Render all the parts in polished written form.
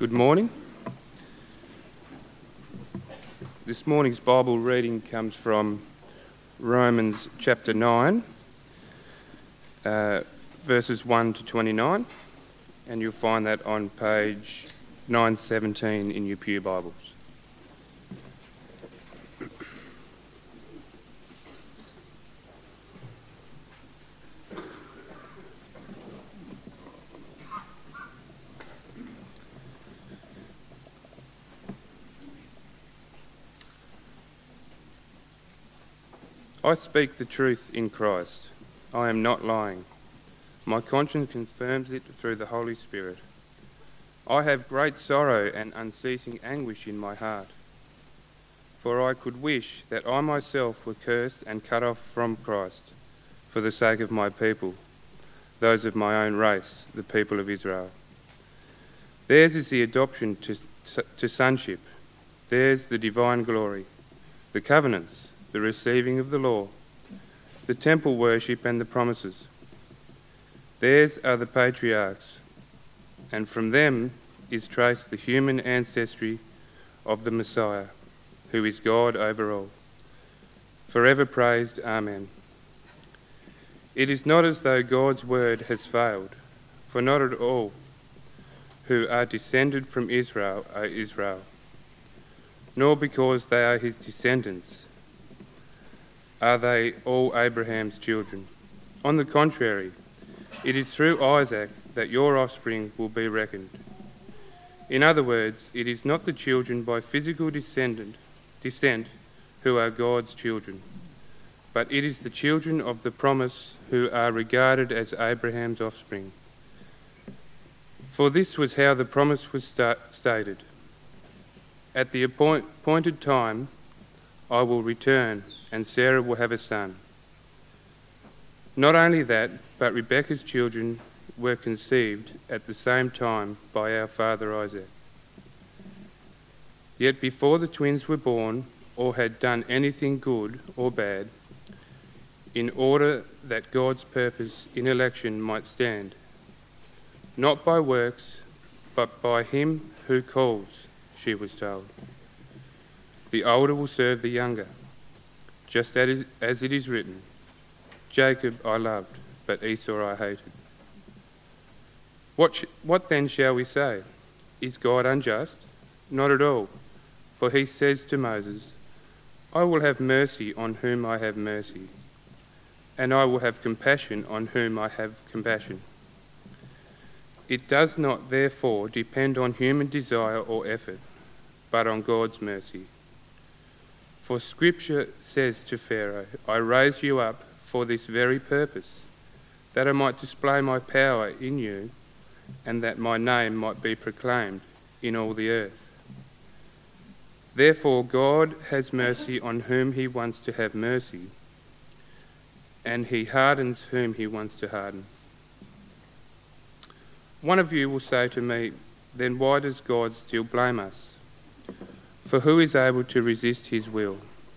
Good morning. This morning's Bible reading comes from Romans chapter 9, verses 1 to 29, and you'll find that on page 917 in your Pew Bibles. I speak the truth in Christ. I am not lying. My conscience confirms it through the Holy Spirit. I have great sorrow and unceasing anguish in my heart. For I could wish that I myself were cursed and cut off from Christ for the sake of my people, those of my own race, the people of Israel. Theirs is the adoption to sonship. Theirs the divine glory, the covenants, the receiving of the law, the temple worship and the promises. Theirs are the patriarchs, and from them is traced the human ancestry of the Messiah, who is God over all. Forever praised, Amen. It is not as though God's word has failed, for not at all who are descended from Israel are Israel, nor because they are his descendants are they all Abraham's children. On the contrary, it is through Isaac that your offspring will be reckoned. In other words, it is not the children by physical descent who are God's children, but it is the children of the promise who are regarded as Abraham's offspring. For this was how the promise was stated. At the appointed time, I will return, and Sarah will have a son. Not only that, but Rebekah's children were conceived at the same time by our father Isaac. Yet before the twins were born, or had done anything good or bad, in order that God's purpose in election might stand, not by works, but by him who calls, she was told. The older will serve the younger. Just as it is written, Jacob I loved, but Esau I hated. What then shall we say? Is God unjust? Not at all. For he says to Moses, I will have mercy on whom I have mercy, and I will have compassion on whom I have compassion. It does not therefore depend on human desire or effort, but on God's mercy. For Scripture says to Pharaoh, I raised you up for this very purpose, that I might display my power in you, and that my name might be proclaimed in all the earth. Therefore God has mercy on whom he wants to have mercy, and he hardens whom he wants to harden. One of you will say to me, then why does God still blame us? For who is able to resist his will?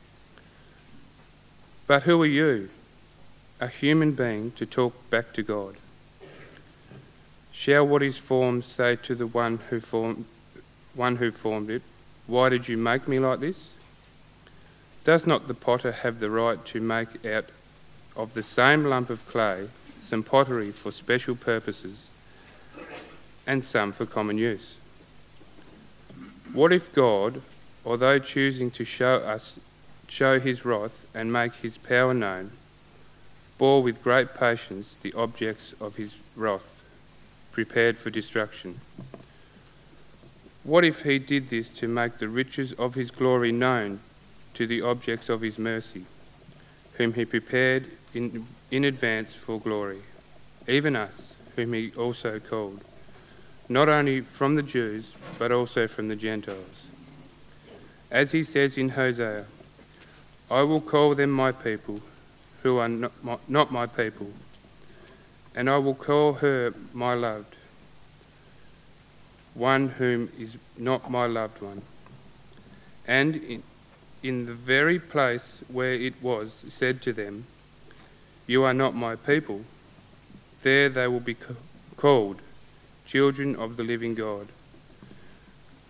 But who are you, a human being, to talk back to God? Shall what is formed say to the one who formed it, why did you make me like this? Does not the potter have the right to make out of the same lump of clay some pottery for special purposes and some for common use? What if God, although choosing to show his wrath and make his power known, bore with great patience the objects of his wrath, prepared for destruction? What if he did this to make the riches of his glory known to the objects of his mercy, whom he prepared in advance for glory, even us, whom he also called, not only from the Jews, but also from the Gentiles? As he says in Hosea, I will call them my people, who are not my people, and I will call her my loved, one whom is not my loved one. And in the very place where it was said to them, you are not my people, there they will be called children of the living God.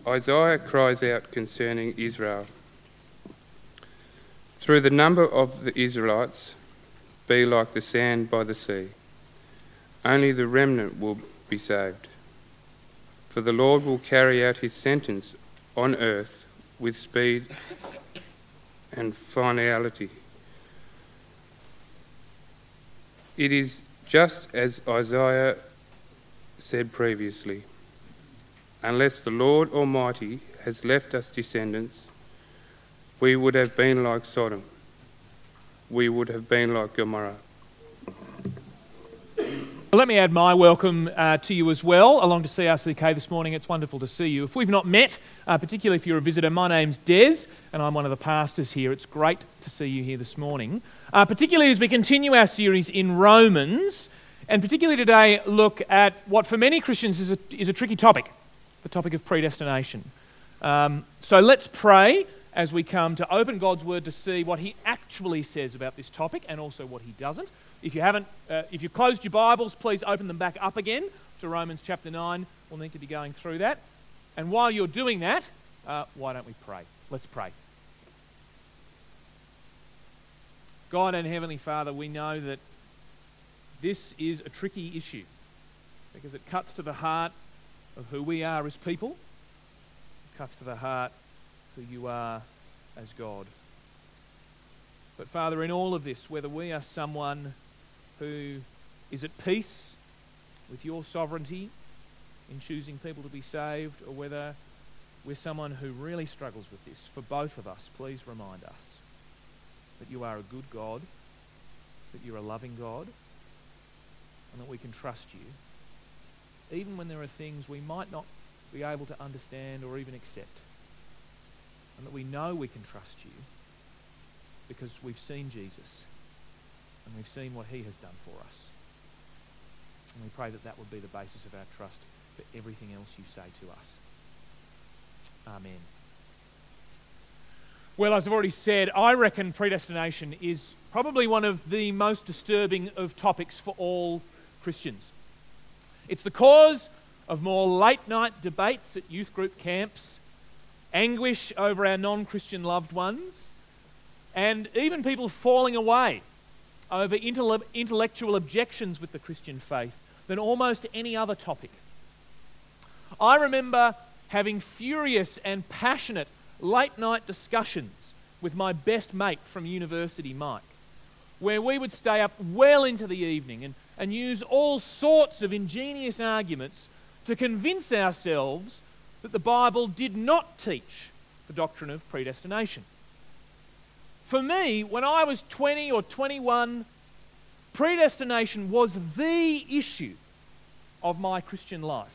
Isaiah cries out concerning Israel. Through the number of the Israelites be like the sand by the sea. Only the remnant will be saved. For the Lord will carry out his sentence on earth with speed and finality. It is just as Isaiah said previously. Unless the Lord Almighty has left us descendants, we would have been like Sodom. We would have been like Gomorrah. Let me add my welcome to you as well, along to CRCK this morning. It's wonderful to see you. If we've not met, particularly if you're a visitor, my name's Des, and I'm one of the pastors here. It's great to see you here this morning, particularly as we continue our series in Romans, and particularly today look at what for many Christians is a tricky topic, the topic of predestination. So let's pray as we come to open God's Word to see what He actually says about this topic and also what He doesn't. If you've closed your Bibles, please open them back up again to Romans chapter 9. We'll need to be going through that. And while you're doing that, why don't we pray? Let's pray. God and Heavenly Father, we know that this is a tricky issue because it cuts to the heart of who we are as people. It cuts to the heart who you are as God. But Father, in all of this, whether we are someone who is at peace with your sovereignty in choosing people to be saved, or whether we're someone who really struggles with this, for both of us, please remind us that you are a good God, that you're a loving God, and that we can trust you, even when there are things we might not be able to understand or even accept, and that we know we can trust you because we've seen Jesus and we've seen what he has done for us. And we pray that that would be the basis of our trust for everything else you say to us. Amen. Well, as I've already said, I reckon predestination is probably one of the most disturbing of topics for all Christians. It's the cause of more late-night debates at youth group camps, anguish over our non-Christian loved ones, and even people falling away over intellectual objections with the Christian faith than almost any other topic. I remember having furious and passionate late-night discussions with my best mate from university, Mike, where we would stay up well into the evening and use all sorts of ingenious arguments to convince ourselves that the Bible did not teach the doctrine of predestination. For me, when I was 20 or 21, predestination was the issue of my Christian life.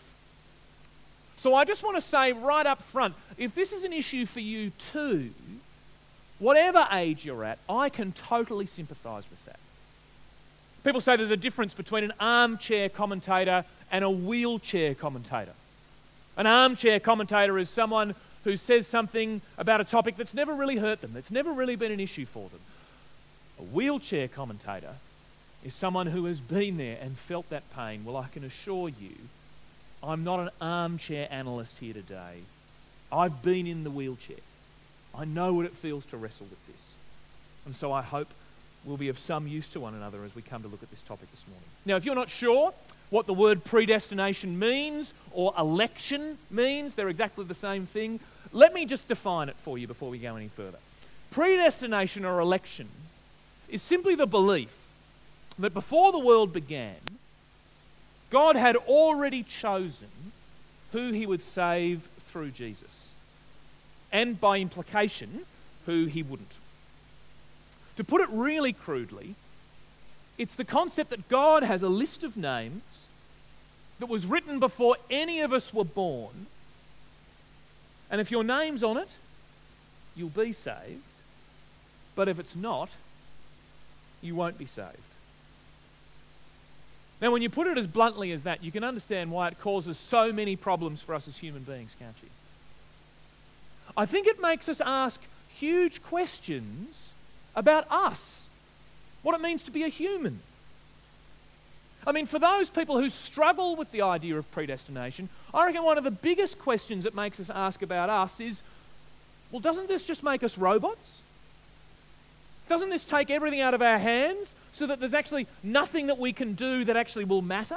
So I just want to say right up front, if this is an issue for you too, whatever age you're at, I can totally sympathise with that. People say there's a difference between an armchair commentator and a wheelchair commentator. An armchair commentator is someone who says something about a topic that's never really hurt them, that's never really been an issue for them. A wheelchair commentator is someone who has been there and felt that pain. Well, I can assure you, I'm not an armchair analyst here today. I've been in the wheelchair. I know what it feels to wrestle with this. And so I hope we'll be of some use to one another as we come to look at this topic this morning. Now, if you're not sure what the word predestination means or election means, they're exactly the same thing, let me just define it for you before we go any further. Predestination or election is simply the belief that before the world began, God had already chosen who he would save through Jesus, and by implication, who he wouldn't. To put it really crudely, it's the concept that God has a list of names that was written before any of us were born, and if your name's on it, you'll be saved, but if it's not, you won't be saved. Now, when you put it as bluntly as that, you can understand why it causes so many problems for us as human beings, can't you? I think it makes us ask huge questions about us, what it means to be a human. I mean, for those people who struggle with the idea of predestination, I reckon one of the biggest questions it makes us ask about us is, well, doesn't this just make us robots? Doesn't this take everything out of our hands so that there's actually nothing that we can do that actually will matter?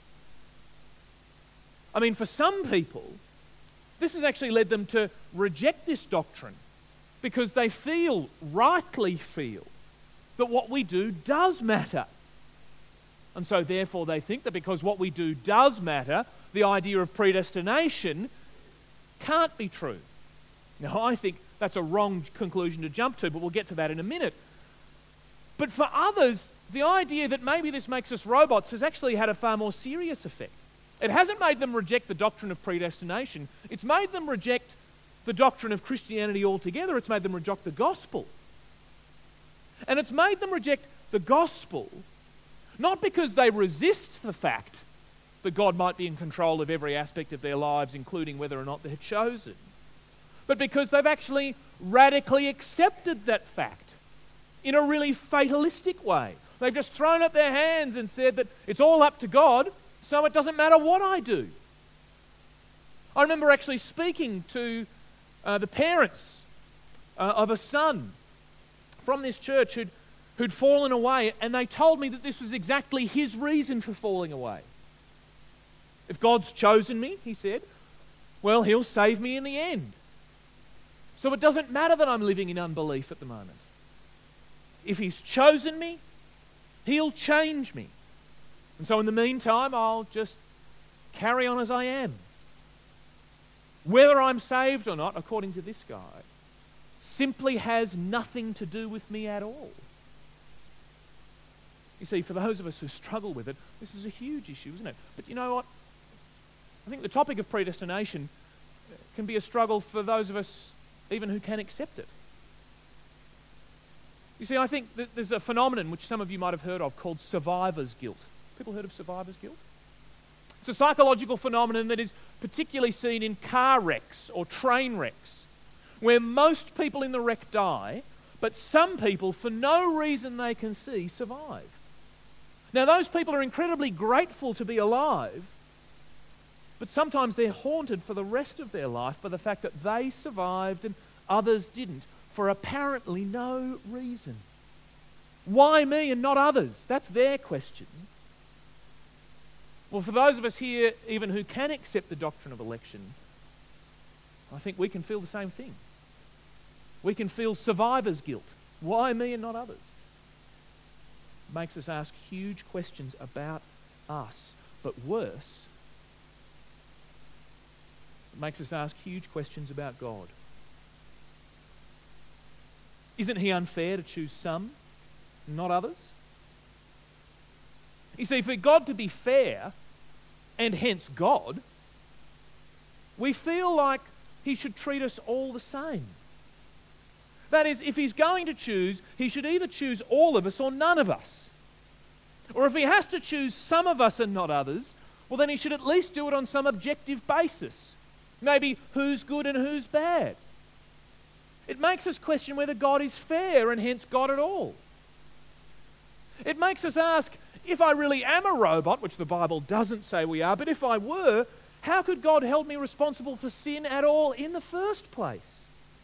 I mean, for some people, this has actually led them to reject this doctrine because they rightly feel, that what we do does matter. And so therefore they think that because what we do does matter, the idea of predestination can't be true. Now, I think that's a wrong conclusion to jump to, but we'll get to that in a minute. But for others, the idea that maybe this makes us robots has actually had a far more serious effect. It hasn't made them reject the doctrine of predestination. It's made them reject the doctrine of Christianity altogether. It's made them reject the gospel. And it's made them reject the gospel not because they resist the fact that God might be in control of every aspect of their lives, including whether or not they're chosen, but because they've actually radically accepted that fact in a really fatalistic way. They've just thrown up their hands and said that it's all up to God, so it doesn't matter what I do. I remember actually speaking to the parents of a son from this church who'd fallen away, and they told me that this was exactly his reason for falling away. If God's chosen me, he said, well, he'll save me in the end. So it doesn't matter that I'm living in unbelief at the moment. If he's chosen me, he'll change me. And so in the meantime, I'll just carry on as I am. Whether I'm saved or not, according to this guy, simply has nothing to do with me at all. You see, for those of us who struggle with it, this is a huge issue, isn't it? But you know what? I think the topic of predestination can be a struggle for those of us even who can accept it. You see, I think that there's a phenomenon which some of you might have heard of called survivor's guilt. People heard of survivor's guilt? It's a psychological phenomenon that is particularly seen in car wrecks or train wrecks, where most people in the wreck die, but some people, for no reason they can see, survive. Now, those people are incredibly grateful to be alive, but sometimes they're haunted for the rest of their life by the fact that they survived and others didn't, for apparently no reason. Why me and not others? That's their question. Well, for those of us here, even who can accept the doctrine of election, I think we can feel the same thing. We can feel survivor's guilt. Why me and not others? It makes us ask huge questions about us, but worse, it makes us ask huge questions about God. Isn't he unfair to choose some, not others? You see, for God to be fair, and hence God, we feel like he should treat us all the same. That is, if he's going to choose, he should either choose all of us or none of us. Or if he has to choose some of us and not others, well, then he should at least do it on some objective basis. Maybe who's good and who's bad. It makes us question whether God is fair and hence God at all. It makes us ask, if I really am a robot, which the Bible doesn't say we are, but if I were, how could God hold me responsible for sin at all in the first place?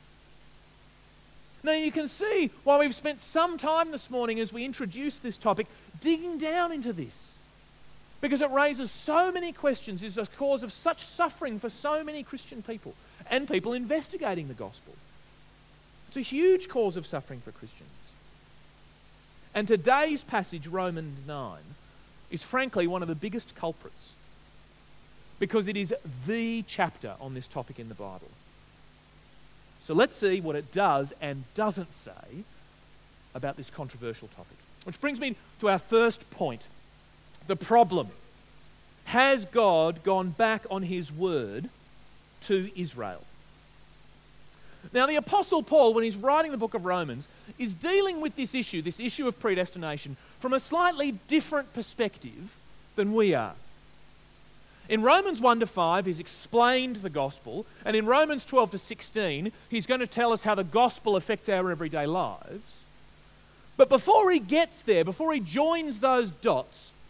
Now you can see why we've spent some time this morning as we introduce this topic digging down into this. Because it raises so many questions, is a cause of such suffering for so many Christian people and people investigating the gospel. It's a huge cause of suffering for Christians. And today's passage, Romans 9, is frankly one of the biggest culprits because it is the chapter on this topic in the Bible. So let's see what it does and doesn't say about this controversial topic. Which brings me to our first point, the problem. Has God gone back on his word to Israel? Now, the Apostle Paul, when he's writing the book of Romans, is dealing with this issue of predestination, from a slightly different perspective than we are. In Romans 1-5, he's explained the gospel, and in Romans 12-16, he's going to tell us how the gospel affects our everyday lives. But before he gets there, before he joins those dots,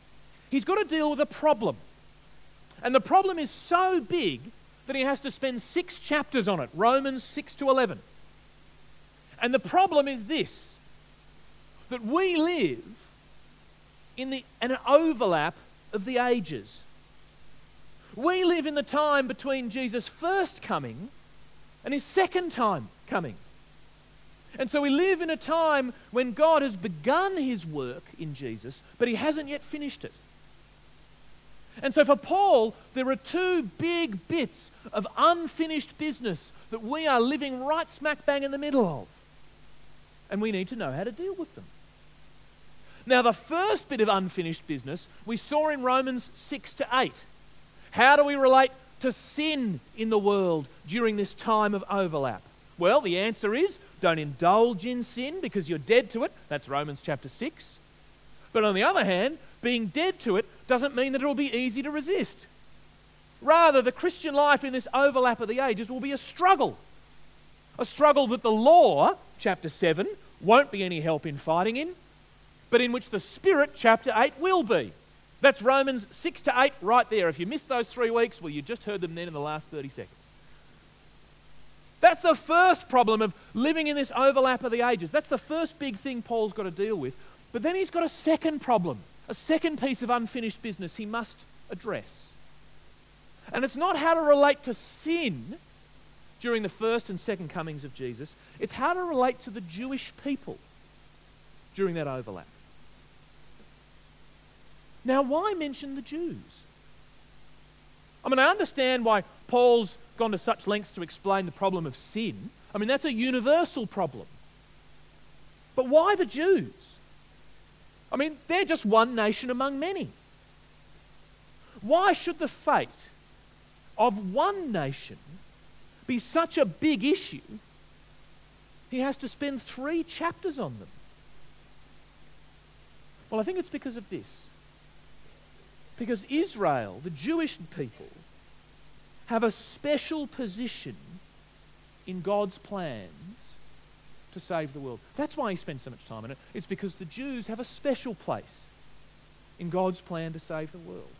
he's got to deal with a problem. And the problem is so big that he has to spend 6 chapters on it, Romans 6 to 11. And the problem is this, that we live in an overlap of the ages. We live in the time between Jesus' first coming and his second time coming. And so we live in a time when God has begun his work in Jesus, but he hasn't yet finished it. And so for Paul, there are 2 big bits of unfinished business that we are living right smack bang in the middle of. And we need to know how to deal with them. Now, the first bit of unfinished business we saw in Romans 6 to 8. How do we relate to sin in the world during this time of overlap? Well, the answer is, don't indulge in sin because you're dead to it. That's Romans chapter 6. But on the other hand, being dead to it doesn't mean that it will be easy to resist. Rather, the Christian life in this overlap of the ages will be a struggle. A struggle that the law, chapter 7, won't be any help in fighting in, but in which the Spirit, chapter 8, will be. That's Romans 6 to 8 right there. If you missed those 3 weeks, well, you just heard them then in the last 30 seconds. That's the first problem of living in this overlap of the ages. That's the first big thing Paul's got to deal with. But then he's got a second problem, a second piece of unfinished business he must address. And it's not how to relate to sin during the first and second comings of Jesus. It's how to relate to the Jewish people during that overlap. Now, why mention the Jews? I mean, I understand why Paul's gone to such lengths to explain the problem of sin. I mean, that's a universal problem. But why the Jews? I mean, they're just one nation among many. Why should the fate of one nation be such a big issue? He has to spend 3 chapters on them. Well, I think it's because of this. Because Israel, the Jewish people, have a special position in God's plans to save the world. That's why he spends so much time on it. It's because the Jews have a special place in God's plan to save the world.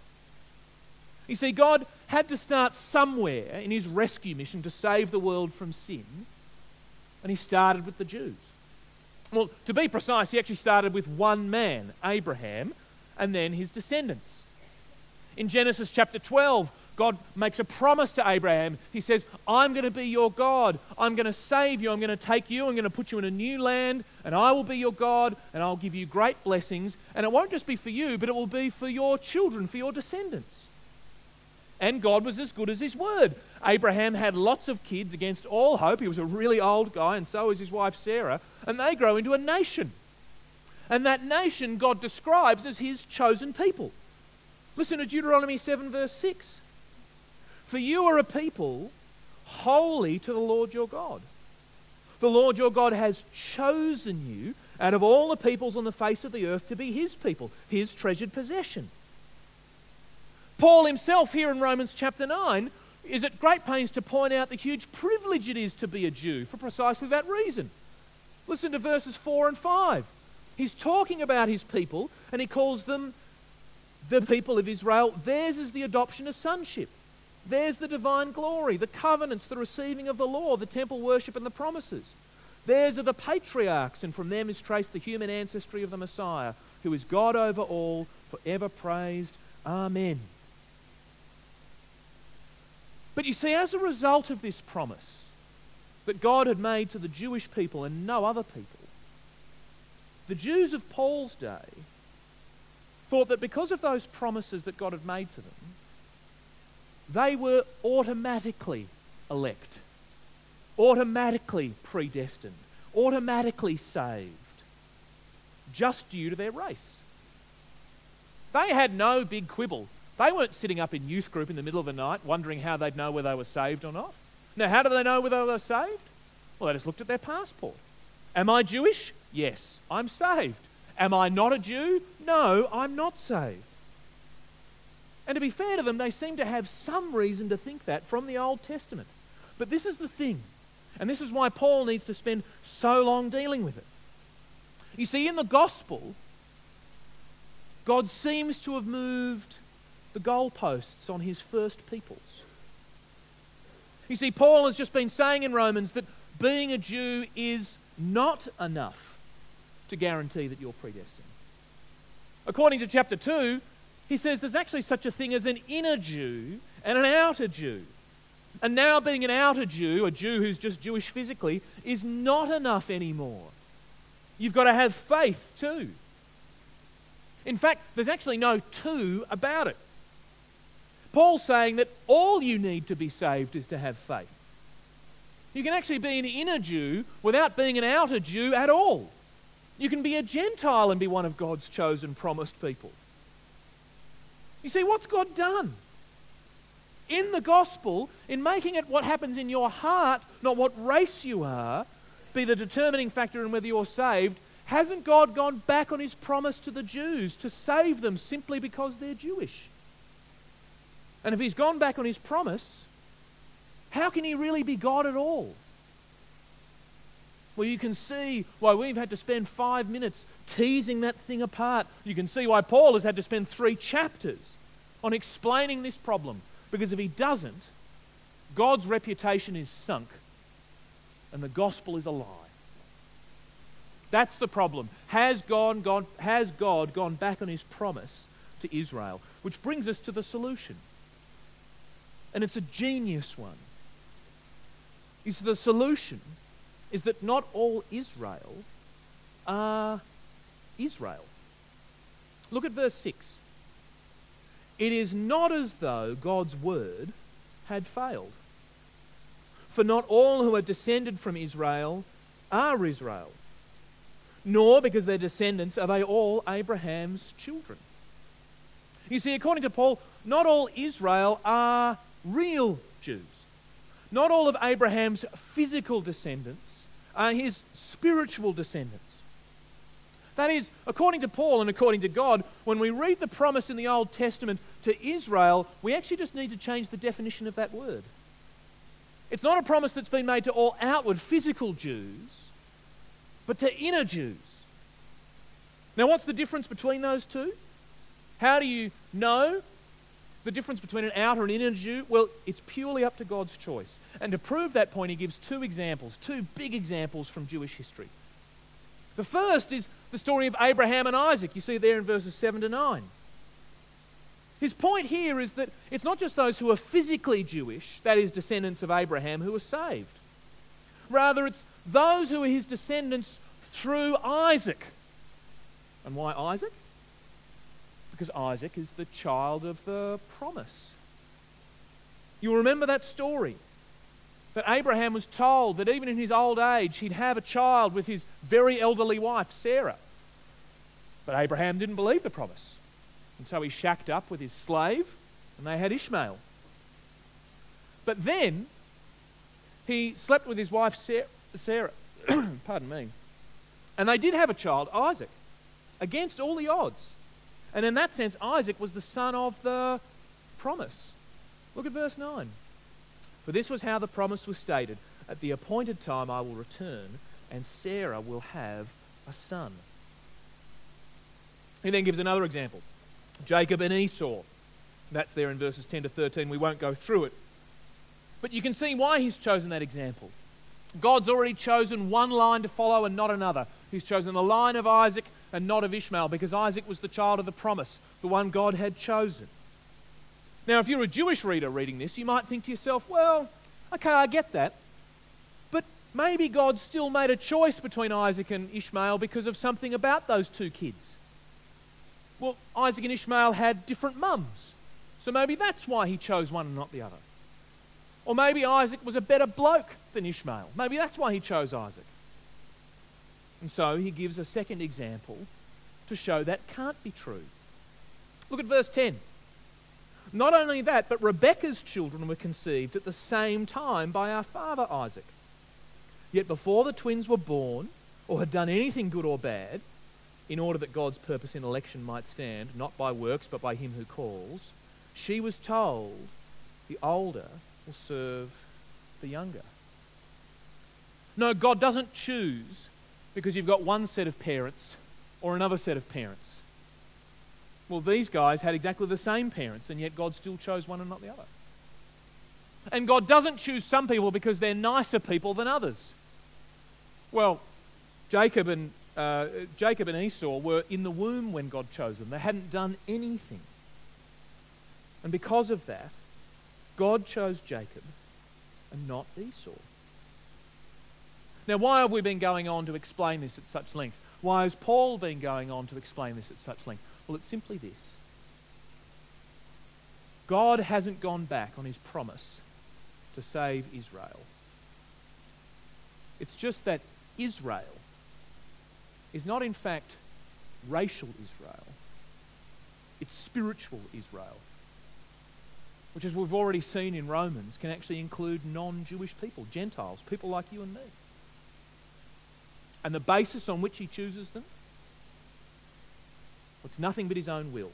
You see, God had to start somewhere in his rescue mission to save the world from sin, and he started with the Jews. Well, to be precise, he actually started with one man, Abraham, and then his descendants. In Genesis chapter 12, God makes a promise to Abraham. He says, I'm going to be your God. I'm going to save you. I'm going to take you. I'm going to put you in a new land, and I will be your God, and I'll give you great blessings. And it won't just be for you, but it will be for your children, for your descendants. And God was as good as his word. Abraham had lots of kids against all hope. He was a really old guy, and so was his wife Sarah. And they grow into a nation. And that nation God describes as his chosen people. Listen to Deuteronomy 7 verse 6. For you are a people holy to the Lord your God. The Lord your God has chosen you out of all the peoples on the face of the earth to be his people, his treasured possession. Paul himself here in Romans chapter 9 is at great pains to point out the huge privilege it is to be a Jew for precisely that reason. Listen to verses 4 and 5. He's talking about his people and he calls them the people of Israel. Theirs is the adoption of sonship. There's the divine glory, the covenants, the receiving of the law, the temple worship and the promises. Theirs are the patriarchs, and from them is traced the human ancestry of the Messiah, who is God over all, forever praised. Amen. But you see, as a result of this promise that God had made to the Jewish people and no other people, the Jews of Paul's day thought that because of those promises that God had made to them, they were automatically elect, automatically predestined, automatically saved, just due to their race. They had no big quibble. They weren't sitting up in youth group in the middle of the night wondering how they'd know whether they were saved or not. Now, how do they know whether they were saved? Well, they just looked at their passport. Am I Jewish? Yes, I'm saved. Am I not a Jew? No, I'm not saved. And to be fair to them, they seem to have some reason to think that from the Old Testament. But this is the thing, and this is why Paul needs to spend so long dealing with it. You see, in the gospel, God seems to have moved the goalposts on his first peoples. You see, Paul has just been saying in Romans that being a Jew is not enough to guarantee that you're predestined. According to chapter 2, he says there's actually such a thing as an inner Jew and an outer Jew. And now being an outer Jew, a Jew who's just Jewish physically, is not enough anymore. You've got to have faith too. In fact, there's actually no two about it. Paul's saying that all you need to be saved is to have faith. You can actually be an inner Jew without being an outer Jew at all. You can be a Gentile and be one of God's chosen, promised people. You see, what's God done? In the gospel, in making it what happens in your heart, not what race you are, be the determining factor in whether you're saved, hasn't God gone back on his promise to the Jews to save them simply because they're Jewish? And if he's gone back on his promise, how can he really be God at all? Well, you can see why we've had to spend 5 minutes teasing that thing apart. You can see why Paul has had to spend 3 chapters on explaining this problem. Because if he doesn't, God's reputation is sunk and the gospel is a lie. That's the problem. Has God gone back on his promise to Israel? Which brings us to the solution. And it's a genius one. The solution is that not all Israel are Israel. Look at verse 6. It is not as though God's word had failed. For not all who are descended from Israel are Israel, nor because they're descendants are they all Abraham's children. You see, according to Paul, not all Israel are real Jews. Not all of Abraham's physical descendants are his spiritual descendants. That is, according to Paul and according to God, when we read the promise in the Old Testament to Israel, we actually just need to change the definition of that word. It's not a promise that's been made to all outward physical Jews, but to inner Jews. Now, what's the difference between those two? How do you know the difference between an outer and inner Jew? Well, it's purely up to God's choice. And to prove that point, he gives 2 examples, 2 big examples from Jewish history. The first is the story of Abraham and Isaac. You see it there in verses 7 to 9. His point here is that it's not just those who are physically Jewish, that is, descendants of Abraham, who are saved. Rather, it's those who are his descendants through Isaac. And why Isaac? Because Isaac is the child of the promise. You'll remember that story. That Abraham was told that even in his old age he'd have a child with his very elderly wife, Sarah. But Abraham didn't believe the promise. And so he shacked up with his slave and they had Ishmael. But then he slept with his wife, Sarah. Pardon me. And they did have a child, Isaac, against all the odds. And in that sense, Isaac was the son of the promise. Look at verse 9. For this was how the promise was stated. At the appointed time I will return, and Sarah will have a son. He then gives another example. Jacob and Esau. That's there in verses 10 to 13. We won't go through it. But you can see why he's chosen that example. God's already chosen one line to follow and not another. He's chosen the line of Isaac and not of Ishmael, because Isaac was the child of the promise, the one God had chosen. Now, if you're a Jewish reader reading this, you might think to yourself, well, okay, I get that. But maybe God still made a choice between Isaac and Ishmael because of something about those 2 kids. Well, Isaac and Ishmael had different mums, so maybe that's why he chose one and not the other. Or maybe Isaac was a better bloke than Ishmael. Maybe that's why he chose Isaac. And so he gives a second example to show that can't be true. Look at verse 10. Not only that, but Rebekah's children were conceived at the same time by our father Isaac. Yet before the twins were born, or had done anything good or bad, in order that God's purpose in election might stand, not by works but by him who calls, she was told, the older will serve the younger. No, God doesn't choose because you've got one set of parents or another set of parents. Well, these guys had exactly the same parents, and yet God still chose one and not the other. And God doesn't choose some people because they're nicer people than others. Well, Jacob and Esau were in the womb when God chose them. They hadn't done anything. And because of that, God chose Jacob and not Esau. Now, why have we been going on to explain this at such length? Why has Paul been going on to explain this at such length? Well, it's simply this. God hasn't gone back on his promise to save Israel. It's just that Israel is not in fact racial Israel. It's spiritual Israel, which, as we've already seen in Romans, can actually include non-Jewish people, Gentiles, people like you and me. And the basis on which he chooses them, it's nothing but his own will.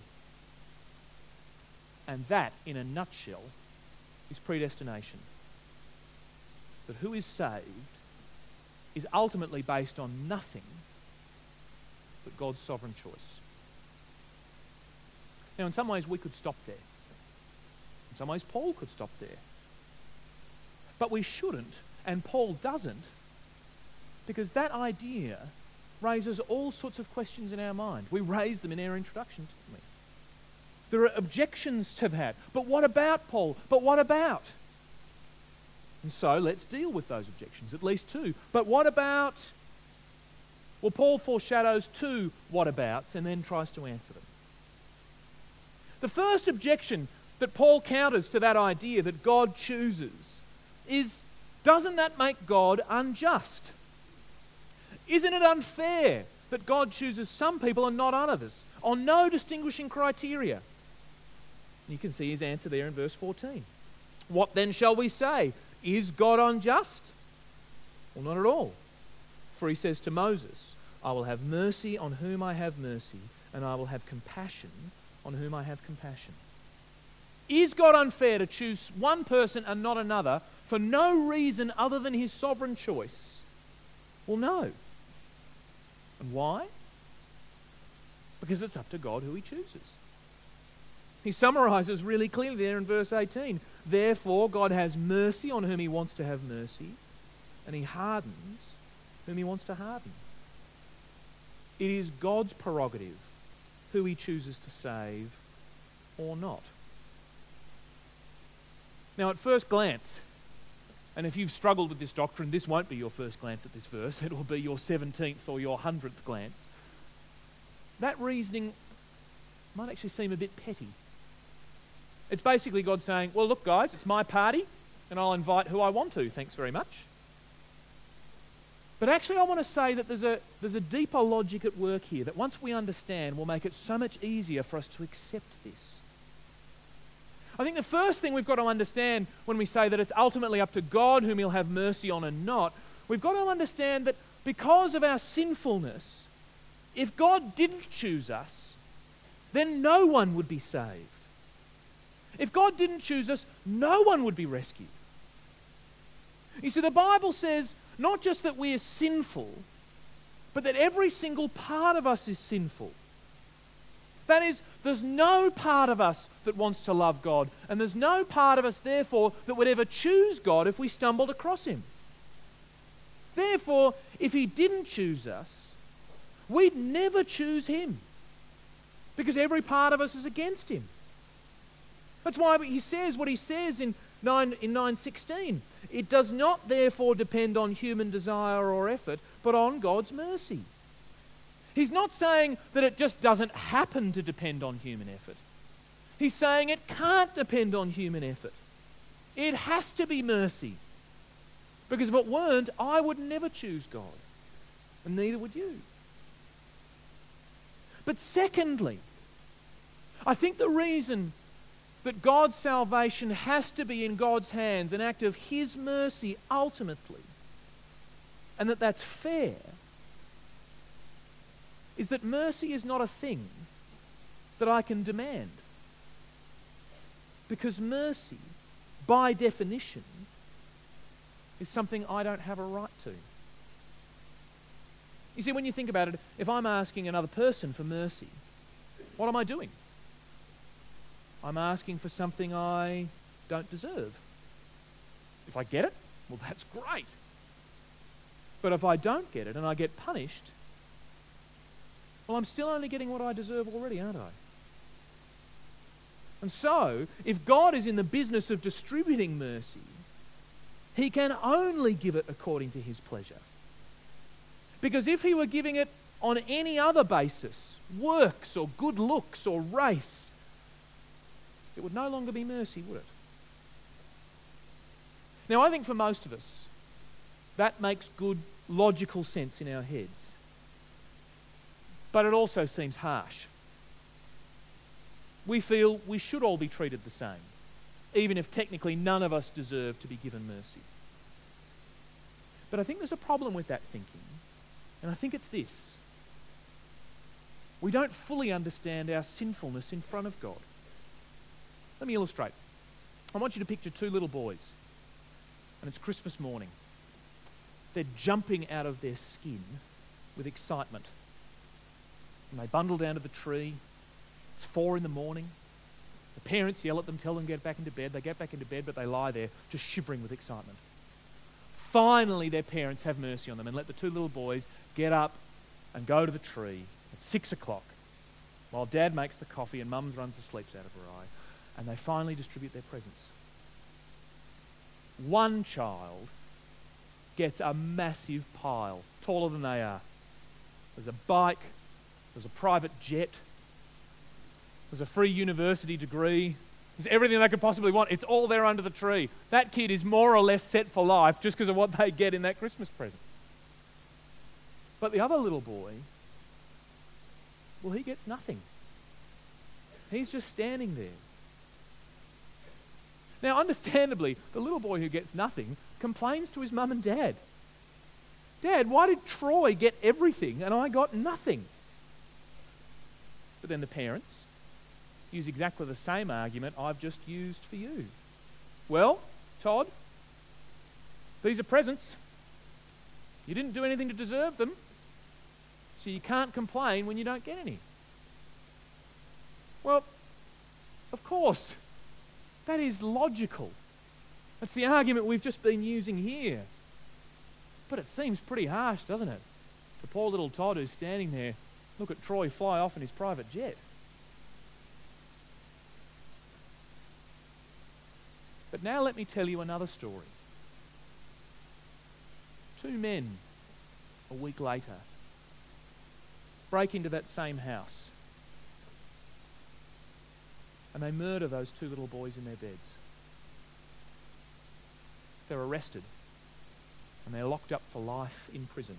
And that, in a nutshell, is predestination. That who is saved is ultimately based on nothing but God's sovereign choice. Now, in some ways, we could stop there. In some ways, Paul could stop there. But we shouldn't, and Paul doesn't, because that idea raises all sorts of questions in our mind. We raised them in our introduction, didn't we? There are objections to that. But what about, Paul? But what about? And so let's deal with those objections, at least two. But what about? Well, Paul foreshadows two what-abouts and then tries to answer them. The first objection that Paul counters to that idea that God chooses is, doesn't that make God unjust? Isn't it unfair that God chooses some people and not others, on no distinguishing criteria? You can see his answer there in verse 14. What then shall we say? Is God unjust? Well, not at all. For he says to Moses, I will have mercy on whom I have mercy, and I will have compassion on whom I have compassion. Is God unfair to choose one person and not another for no reason other than his sovereign choice? Well, no. And why? Because it's up to God who he chooses. He summarizes really clearly there in verse 18. Therefore, God has mercy on whom he wants to have mercy, and he hardens whom he wants to harden. It is God's prerogative who he chooses to save or not. Now, at first glance, and if you've struggled with this doctrine, this won't be your first glance at this verse, it will be your 17th or your 100th glance. That reasoning might actually seem a bit petty. It's basically God saying, well, look, guys, it's my party, and I'll invite who I want to, thanks very much. But actually, I want to say that there's a deeper logic at work here that once we understand will make it so much easier for us to accept this. I think the first thing we've got to understand when we say that it's ultimately up to God whom he'll have mercy on and not, we've got to understand that because of our sinfulness, if God didn't choose us, then no one would be saved. If God didn't choose us, no one would be rescued. You see, the Bible says not just that we are sinful, but that every single part of us is sinful. That is, there's no part of us that wants to love God, and there's no part of us, therefore, that would ever choose God if we stumbled across him. Therefore, if he didn't choose us, we'd never choose him, because every part of us is against him. That's why he says what he says in 9:16. It does not therefore depend on human desire or effort, but on God's mercy. He's not saying that it just doesn't happen to depend on human effort. He's saying it can't depend on human effort. It has to be mercy. Because if it weren't, I would never choose God. And neither would you. But secondly, I think the reason that God's salvation has to be in God's hands, an act of his mercy ultimately, and that that's fair, is that mercy is not a thing that I can demand. Because mercy, by definition, is something I don't have a right to. You see, when you think about it, if I'm asking another person for mercy, what am I doing? I'm asking for something I don't deserve. If I get it, well, that's great. But if I don't get it and I get punished, well, I'm still only getting what I deserve already, aren't I? And so, if God is in the business of distributing mercy, he can only give it according to his pleasure. Because if he were giving it on any other basis, works or good looks or race, it would no longer be mercy, would it? Now, I think for most of us, that makes good, logical sense in our heads. But it also seems harsh. We feel we should all be treated the same, even if technically none of us deserve to be given mercy. But I think there's a problem with that thinking, and I think it's this. We don't fully understand our sinfulness in front of God. Let me illustrate. I want you to picture two little boys, and it's Christmas morning. They're jumping out of their skin with excitement. And they bundle down to the tree. It's 4 a.m. The parents yell at them, tell them to get back into bed. They get back into bed, but they lie there just shivering with excitement. Finally, their parents have mercy on them and let the two little boys get up and go to the tree at 6 o'clock while Dad makes the coffee and Mum runs the sleeps out of her eye, and they finally distribute their presents. One child gets a massive pile, taller than they are. There's a bike, there's a private jet, there's a free university degree, there's everything they could possibly want. It's all there under the tree. That kid is more or less set for life just because of what they get in that Christmas present. But the other little boy, well, he gets nothing. He's just standing there. Now, understandably, the little boy who gets nothing complains to his mum and dad. Dad, why did Troy get everything and I got nothing? But then the parents use exactly the same argument I've just used for you. Well, Todd, these are presents. You didn't do anything to deserve them, so you can't complain when you don't get any. Well, of course, that is logical. That's the argument we've just been using here. But it seems pretty harsh, doesn't it? To poor little Todd who's standing there, look at Troy fly off in his private jet. But now let me tell you another story. 2 men, a week later, break into that same house and they murder those 2 little boys in their beds. They're arrested and they're locked up for life in prison.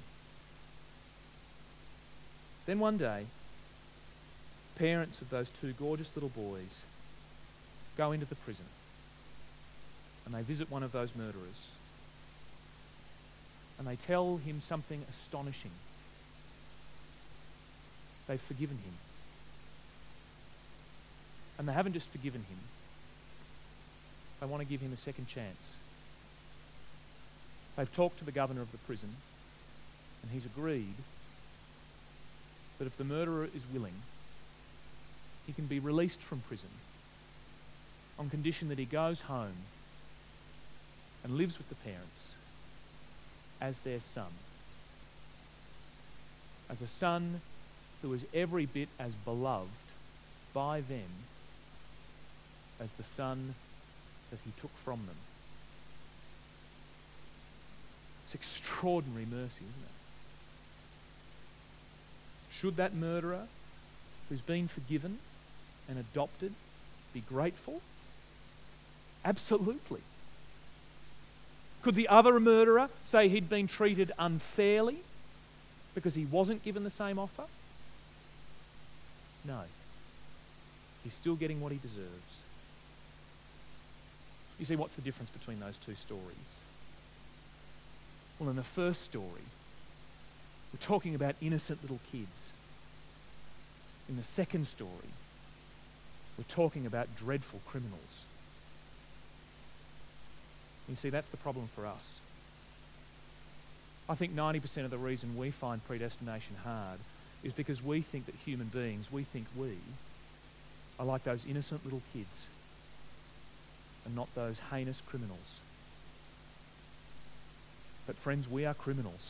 Then one day, parents of those 2 gorgeous little boys go into the prison and they visit one of those murderers and they tell him something astonishing. They've forgiven him. And they haven't just forgiven him. They want to give him a second chance. They've talked to the governor of the prison and he's agreed that if the murderer is willing, he can be released from prison on condition that he goes home and lives with the parents as their son. As a son who is every bit as beloved by them as the son that he took from them. It's extraordinary mercy, isn't it? Should that murderer who's been forgiven and adopted be grateful? Absolutely. Could the other murderer say he'd been treated unfairly because he wasn't given the same offer? No. He's still getting what he deserves. You see, what's the difference between those 2 stories? Well, in the first story, we're talking about innocent little kids. In the second story, we're talking about dreadful criminals. You see, that's the problem for us. I think 90% of the reason we find predestination hard is because we think that human beings, we think we are like those innocent little kids and not those heinous criminals. But friends, we are criminals.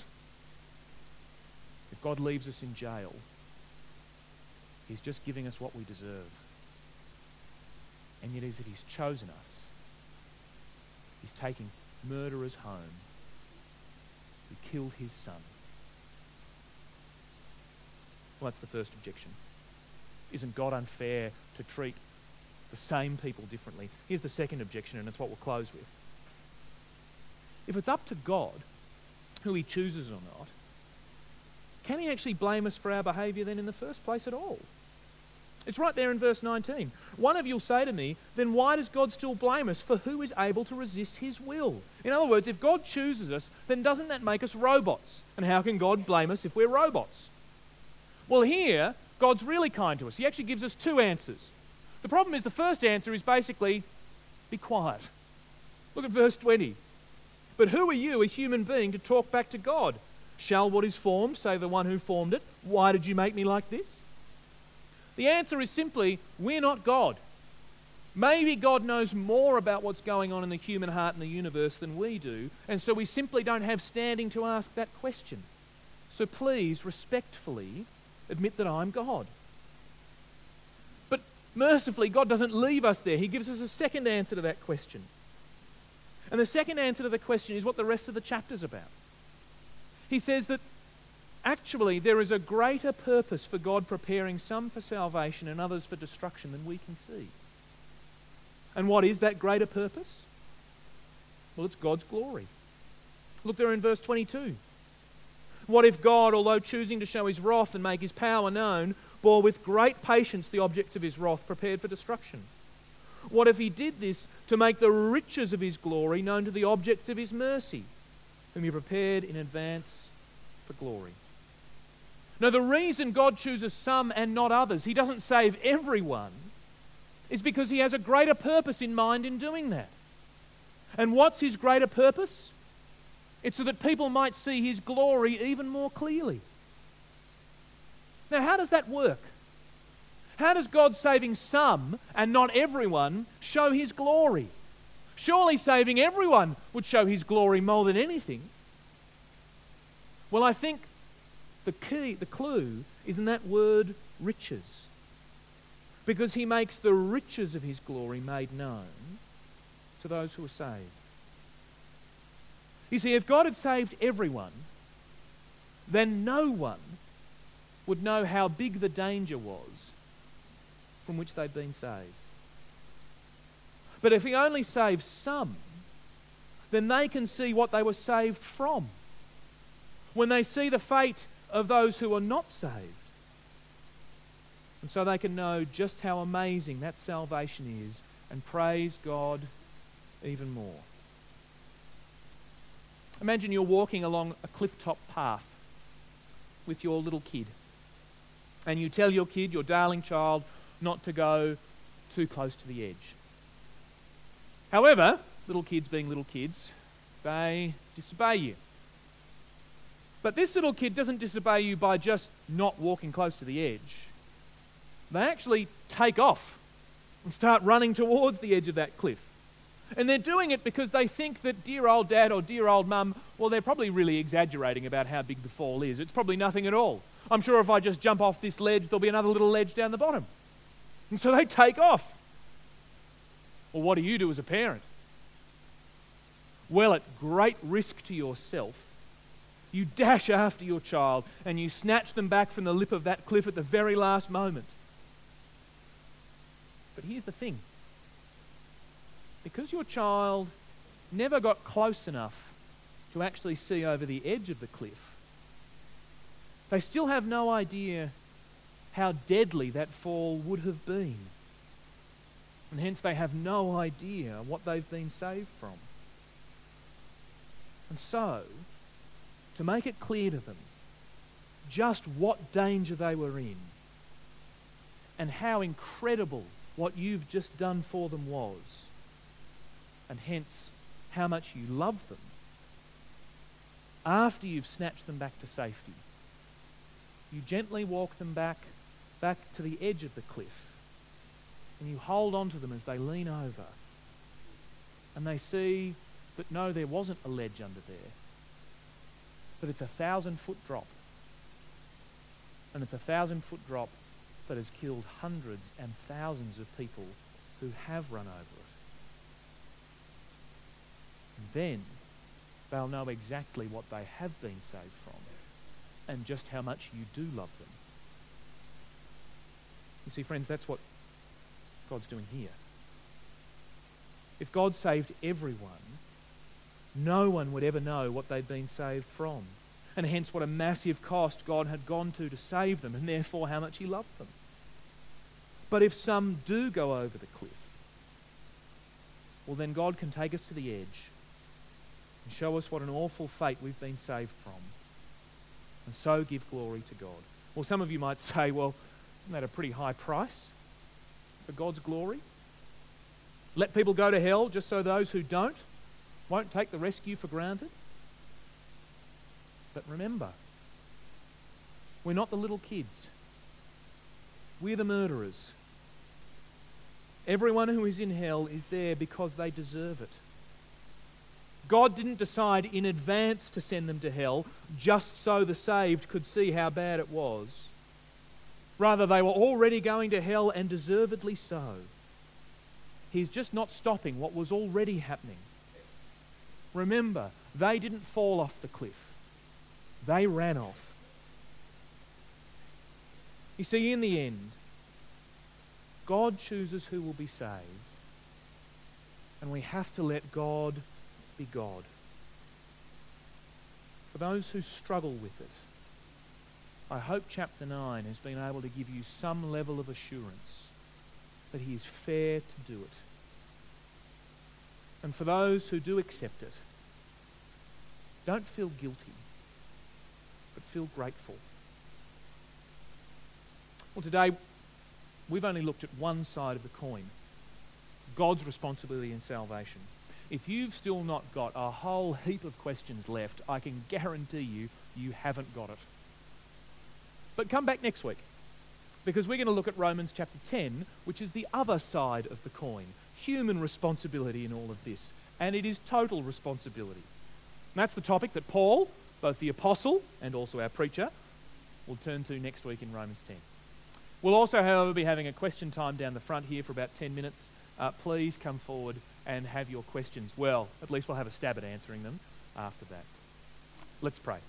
If God leaves us in jail, He's just giving us what we deserve. And yet as He's chosen us, He's taking murderers home who killed His Son. Well, that's the first objection. Isn't God unfair to treat the same people differently? Here's the second objection, and it's what we'll close with. If it's up to God who He chooses or not, can He actually blame us for our behaviour then in the first place at all? It's right there in verse 19. One of you will say to me, then why does God still blame us? For who is able to resist His will? In other words, if God chooses us, then doesn't that make us robots? And how can God blame us if we're robots? Well, here, God's really kind to us. He actually gives us two answers. The problem is the first answer is basically, be quiet. Look at verse 20. But who are you, a human being, to talk back to God? Shall what is formed say the one who formed it, why did you make me like this? The answer is simply, we're not God. Maybe God knows more about what's going on in the human heart and the universe than we do, and so we simply don't have standing to ask that question. So please, respectfully, admit that I'm God. But mercifully, God doesn't leave us there. He gives us a second answer to that question. And the second answer to the question is what the rest of the chapter's about. He says that actually there is a greater purpose for God preparing some for salvation and others for destruction than we can see. And what is that greater purpose? Well, it's God's glory. Look there in verse 22. What if God, although choosing to show His wrath and make His power known, bore with great patience the objects of His wrath prepared for destruction? What if He did this to make the riches of His glory known to the objects of His mercy, whom He prepared in advance for glory? Now, the reason God chooses some and not others, He doesn't save everyone, is because He has a greater purpose in mind in doing that. And what's His greater purpose? It's so that people might see His glory even more clearly. Now, how does that work? How does God saving some and not everyone show His glory? Surely saving everyone would show His glory more than anything. Well, I think the clue is in that word riches. Because He makes the riches of His glory made known to those who are saved. You see, if God had saved everyone, then no one would know how big the danger was from which they'd been saved. But if He only saves some, then they can see what they were saved from. When they see the fate of those who are not saved. And so they can know just how amazing that salvation is and praise God even more. Imagine you're walking along a cliff-top path with your little kid. And you tell your kid, your darling child, not to go too close to the edge. However, little kids being little kids, they disobey you. But this little kid doesn't disobey you by just not walking close to the edge. They actually take off and start running towards the edge of that cliff. And they're doing it because they think that dear old dad or dear old mum, well, they're probably really exaggerating about how big the fall is. It's probably nothing at all. I'm sure if I just jump off this ledge, there'll be another little ledge down the bottom. And so they take off. Well, what do you do as a parent? Well, at great risk to yourself, you dash after your child and you snatch them back from the lip of that cliff at the very last moment. But here's the thing. Because your child never got close enough to actually see over the edge of the cliff, they still have no idea how deadly that fall would have been. And hence they have no idea what they've been saved from. And so, to make it clear to them just what danger they were in and how incredible what you've just done for them was, and hence how much you love them, after you've snatched them back to safety, you gently walk them back to the edge of the cliff And you hold on to them as they lean over. And they see that no, there wasn't a ledge under there. But it's a 1,000-foot drop. And it's a 1,000-foot drop that has killed hundreds and thousands of people who have run over it. And then they'll know exactly what they have been saved from and just how much you do love them. You see, friends, that's what God's doing here. If God saved everyone, no one would ever know what they'd been saved from, and hence what a massive cost God had gone to save them, and therefore how much he loved them. But if some do go over the cliff, well, then God can take us to the edge and show us what an awful fate we've been saved from, and so give glory to God. Well, some of you might say, well, isn't that a pretty high price for God's glory? Let people go to hell just so those who don't won't take the rescue for granted? But remember, we're not the little kids. We're the murderers. Everyone who is in hell is there because they deserve it. God didn't decide in advance to send them to hell just so the saved could see how bad it was. Rather, they were already going to hell, and deservedly so. He's just not stopping what was already happening. Remember, they didn't fall off the cliff. They ran off. You see, in the end, God chooses who will be saved, and we have to let God be God. For those who struggle with it, I hope chapter 9 has been able to give you some level of assurance that he is fair to do it. And for those who do accept it, don't feel guilty, but feel grateful. Well, today, we've only looked at one side of the coin, God's responsibility in salvation. If you've still not got a whole heap of questions left, I can guarantee you, you haven't got it. But come back next week, because we're going to look at Romans chapter 10, which is the other side of the coin, human responsibility in all of this. And it is total responsibility. And that's the topic that Paul, both the apostle and also our preacher, will turn to next week in Romans 10. We'll also, however, be having a question time down the front here for about 10 minutes. Please come forward and have your questions. Well, at least we'll have a stab at answering them after that. Let's pray.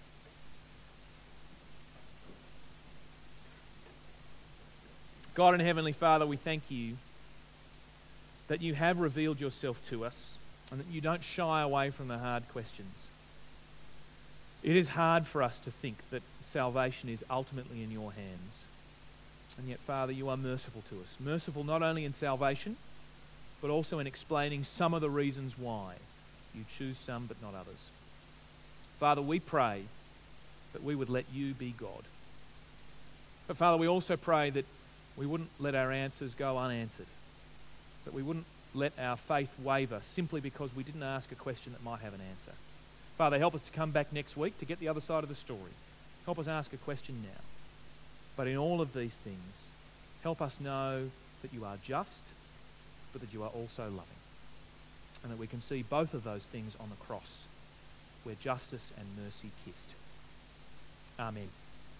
God and Heavenly Father, we thank you that you have revealed yourself to us and that you don't shy away from the hard questions. It is hard for us to think that salvation is ultimately in your hands. And yet, Father, you are merciful to us. Merciful not only in salvation, but also in explaining some of the reasons why you choose some but not others. Father, we pray that we would let you be God. But Father, we also pray that we wouldn't let our answers go unanswered, that we wouldn't let our faith waver simply because we didn't ask a question that might have an answer. Father, help us to come back next week to get the other side of the story. Help us ask a question now. But in all of these things, help us know that you are just, but that you are also loving. And that we can see both of those things on the cross, where justice and mercy kissed. Amen.